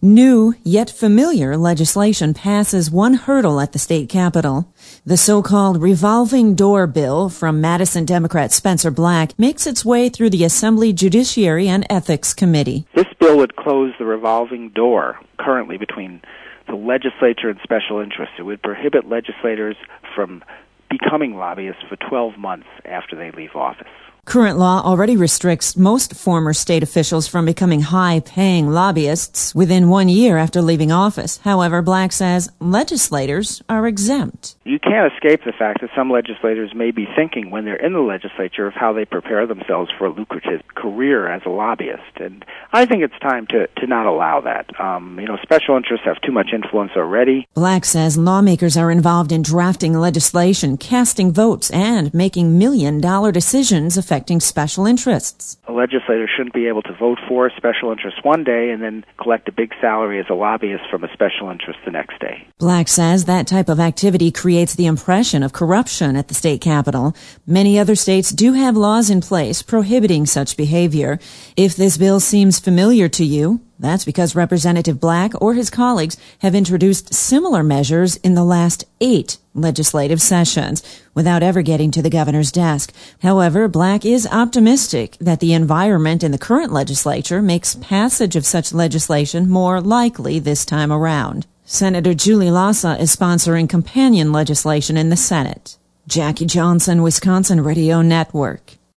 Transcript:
New, yet familiar legislation passes one hurdle at the state capitol. The so-called revolving door bill from Madison Democrat Spencer Black makes its way through the Assembly Judiciary and Ethics Committee. This bill would close the revolving door currently between the legislature and special interests. It would prohibit legislators from becoming lobbyists for 12 months after they leave office. Current law already restricts most former state officials from becoming high-paying lobbyists within 1 year after leaving office. However, Black says legislators are exempt. You can't escape the fact that some legislators may be thinking when they're in the legislature of how they prepare themselves for a lucrative career as a lobbyist. And I think it's time to not allow that. Special interests have too much influence already. Black says lawmakers are involved in drafting legislation, casting votes, and making million-dollar decisions affecting special interests. A legislator shouldn't be able to vote for a special interest one day and then collect a big salary as a lobbyist from a special interest the next day. Black says that type of activity creates the impression of corruption at the state capitol. Many other states do have laws in place prohibiting such behavior. If this bill seems familiar to you, that's because Representative Black or his colleagues have introduced similar measures in the last 8 legislative sessions without ever getting to the governor's desk. However, Black is optimistic that the environment in the current legislature makes passage of such legislation more likely this time around. Senator Julie Lassa is sponsoring companion legislation in the Senate. Jackie Johnson, Wisconsin Radio Network.